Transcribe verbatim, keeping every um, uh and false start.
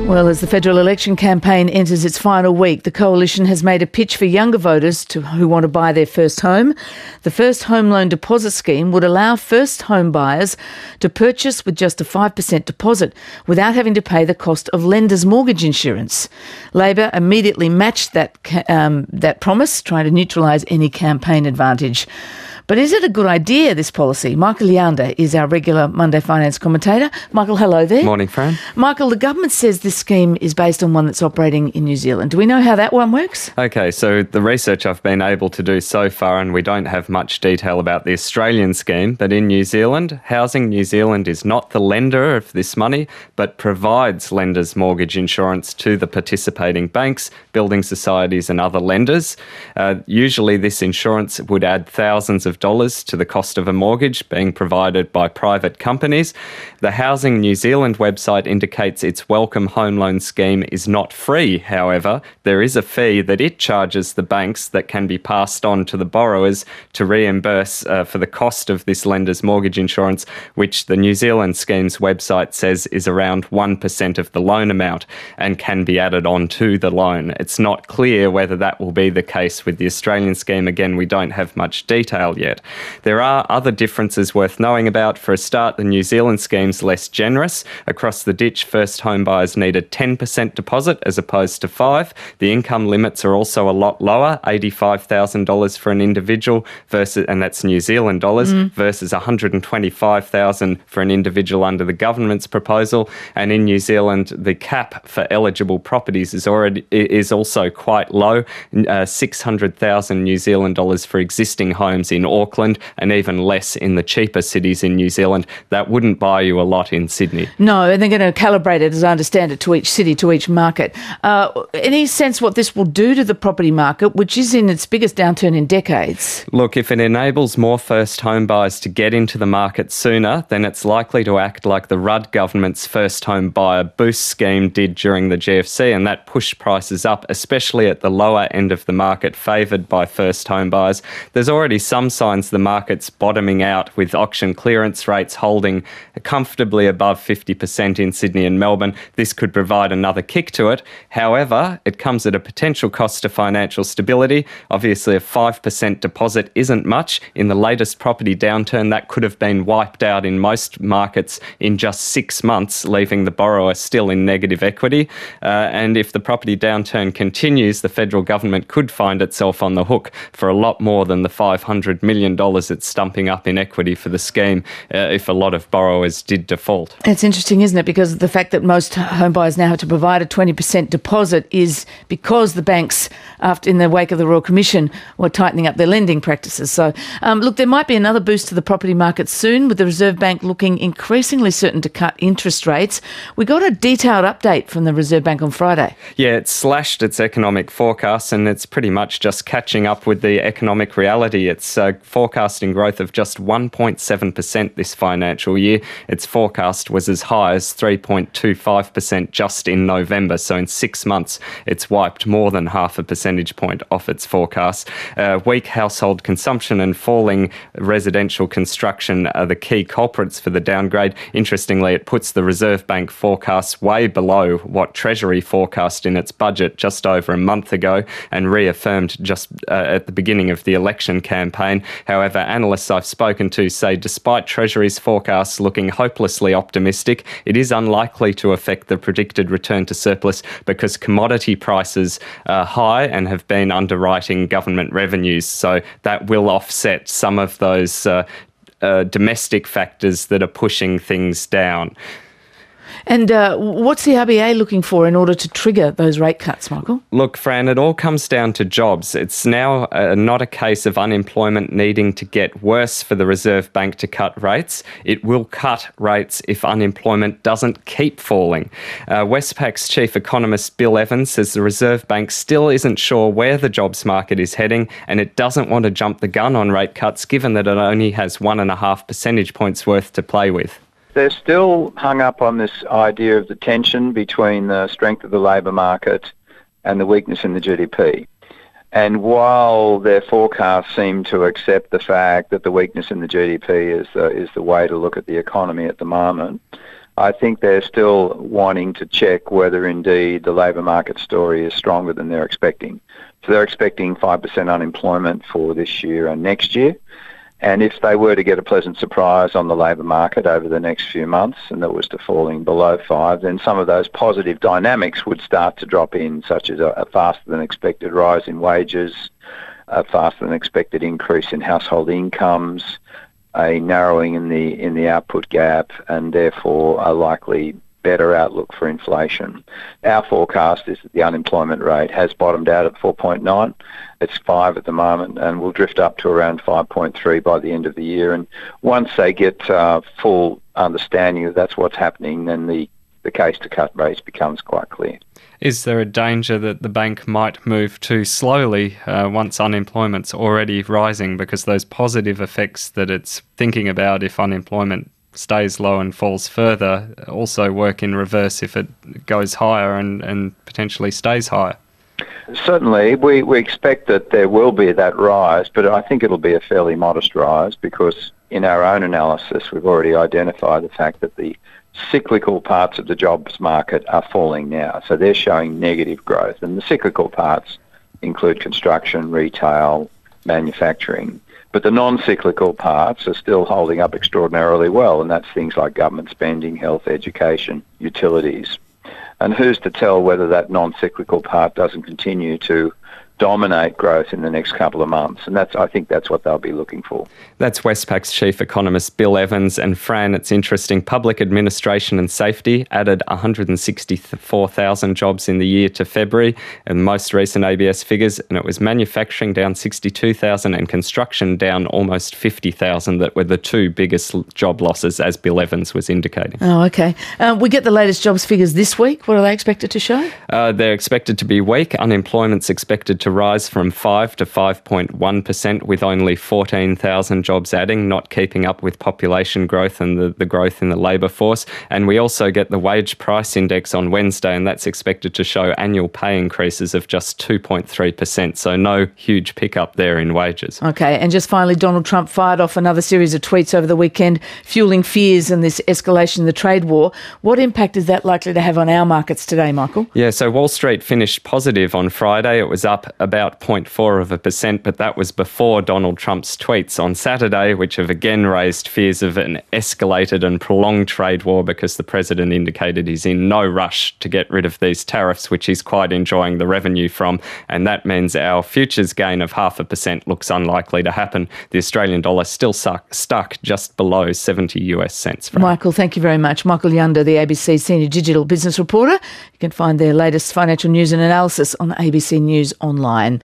Well, as the federal election campaign enters its final week, the Coalition has made a pitch for younger voters to, who want to buy their first home. The First Home Loan Deposit Scheme would allow first home buyers to purchase with just a five percent deposit without having to pay the cost of lenders' mortgage insurance. Labor immediately matched that, um, that promise, trying to neutralise any campaign advantage. But is it a good idea, this policy? Michael Leander is our regular Monday Finance commentator. Michael, hello there. Morning, Fran. Michael, the government says this scheme is based on one that's operating in New Zealand. Do we know how that one works? Okay, so the research I've been able to do so far, and we don't have much detail about the Australian scheme, but in New Zealand, Housing New Zealand is not the lender of this money, but provides lenders' mortgage insurance to the participating banks, building societies and other lenders. Uh, usually this insurance would add thousands of dollars to the cost of a mortgage being provided by private companies. The Housing New Zealand website indicates its Welcome Home Loan Scheme is not free. However, there is a fee that it charges the banks that can be passed on to the borrowers to reimburse uh, for the cost of this lender's mortgage insurance, which the New Zealand scheme's website says is around one percent of the loan amount and can be added on to the loan. It's not clear whether that will be the case with the Australian scheme. Again, we don't have much detail yet. There are other differences worth knowing about. For a start, the New Zealand scheme's less generous. Across the ditch, first home buyers need a ten percent deposit as opposed to five. The income limits are also a lot lower, eighty-five thousand dollars for an individual, versus, and that's New Zealand dollars, mm. versus one hundred twenty-five thousand dollars for an individual under the government's proposal. And in New Zealand, the cap for eligible properties is already is also quite low, uh, six hundred thousand New Zealand dollars for existing homes in Auckland, and even less in the cheaper cities in New Zealand. That wouldn't buy you a lot in Sydney. No, and they're going to calibrate it, as I understand it, to each city, to each market. Uh, any sense what this will do to the property market, which is in its biggest downturn in decades? Look, if it enables more first home buyers to get into the market sooner, then it's likely to act like the Rudd government's first home buyer boost scheme did during the G F C, and that pushed prices up, especially at the lower end of the market favoured by first home buyers. There's already some signs the market's bottoming out, with auction clearance rates holding comfortably above fifty percent in Sydney and Melbourne. This could provide another kick to it. However, it comes at a potential cost to financial stability. Obviously, a five percent deposit isn't much. In the latest property downturn, that could have been wiped out in most markets in just six months, leaving the borrower still in negative equity. Uh, and if the property downturn continues, the federal government could find itself on the hook for a lot more than the five hundred million dollars it's stumping up in equity for the scheme uh, if a lot of borrowers did default. It's interesting, isn't it? Because the fact that most home buyers now have to provide a twenty percent deposit is because the banks, after in the wake of the Royal Commission, were tightening up their lending practices. So, um, look, there might be another boost to the property market soon, with the Reserve Bank looking increasingly certain to cut interest rates. We got a detailed update from the Reserve Bank on Friday. Yeah, it slashed its economic forecasts, and it's pretty much just catching up with the economic reality. It's uh, forecasting growth of just one point seven percent this financial year. Its forecast was as high as three point two five percent just in November. So in six months, it's wiped more than half a percentage point off its forecast. Uh, weak household consumption and falling residential construction are the key culprits for the downgrade. Interestingly, it puts the Reserve Bank forecasts way below what Treasury forecast in its budget just over a month ago, and reaffirmed just uh, at the beginning of the election campaign. However, analysts I've spoken to say despite Treasury's forecasts looking hopelessly optimistic, it is unlikely to affect the predicted return to surplus because commodity prices are high and have been underwriting government revenues. So that will offset some of those uh, uh, domestic factors that are pushing things down. And uh, what's the R B A looking for in order to trigger those rate cuts, Michael? Look, Fran, it all comes down to jobs. It's now uh, not a case of unemployment needing to get worse for the Reserve Bank to cut rates. It will cut rates if unemployment doesn't keep falling. Uh, Westpac's chief economist Bill Evans says the Reserve Bank still isn't sure where the jobs market is heading, and it doesn't want to jump the gun on rate cuts given that it only has one and a half percentage points worth to play with. They're still hung up on this idea of the tension between the strength of the labour market and the weakness in the G D P. And while their forecasts seem to accept the fact that the weakness in the G D P is the, is the way to look at the economy at the moment, I think they're still wanting to check whether indeed the labour market story is stronger than they're expecting. So they're expecting five percent unemployment for this year and next year. And if they were to get a pleasant surprise on the labour market over the next few months and that was to falling below five, then some of those positive dynamics would start to drop in, such as a, a faster than expected rise in wages, a faster than expected increase in household incomes, a narrowing in the in the output gap, and therefore a likely better outlook for inflation. Our forecast is that the unemployment rate has bottomed out at four point nine. It's five at the moment and will drift up to around five point three by the end of the year. And once they get uh, full understanding that that's what's happening, then the, the case to cut rates becomes quite clear. Is there a danger that the bank might move too slowly uh, once unemployment's already rising, because those positive effects that it's thinking about if unemployment stays low and falls further also work in reverse if it goes higher and, and potentially stays higher? Certainly, we, we expect that there will be that rise, but I think it'll be a fairly modest rise because in our own analysis we've already identified the fact that the cyclical parts of the jobs market are falling now. So they're showing negative growth, and the cyclical parts include construction, retail, manufacturing. But the non-cyclical parts are still holding up extraordinarily well, and that's things like government spending, health, education, utilities. And who's to tell whether that non-cyclical part doesn't continue to dominate growth in the next couple of months? And that's, I think that's what they'll be looking for. That's Westpac's chief economist Bill Evans. And Fran, it's interesting, public administration and safety added one hundred sixty-four thousand jobs in the year to February, and the most recent A B S figures, and it was manufacturing down sixty-two thousand and construction down almost fifty thousand that were the two biggest job losses, as Bill Evans was indicating. Oh, okay. Uh, we get the latest jobs figures this week. What are they expected to show? Uh, they're expected to be weak. Unemployment's expected to rise from five to five point one percent, with only fourteen thousand jobs adding, not keeping up with population growth and the, the growth in the labour force. And we also get the wage price index on Wednesday, and that's expected to show annual pay increases of just two point three percent. So no huge pickup there in wages. Okay, and just finally, Donald Trump fired off another series of tweets over the weekend, fueling fears and this escalation in the trade war. What impact is that likely to have on our markets today, Michael? Yeah, so Wall Street finished positive on Friday. It was up about zero point four of a percent, but that was before Donald Trump's tweets on Saturday, which have again raised fears of an escalated and prolonged trade war, because the president indicated he's in no rush to get rid of these tariffs, which he's quite enjoying the revenue from. And that means our futures gain of half a percent looks unlikely to happen. The Australian dollar still suck, stuck just below seventy US cents. Michael, thank you very much. Michael Yunder, the A B C Senior Digital Business Reporter. You can find their latest financial news and analysis on A B C News Online.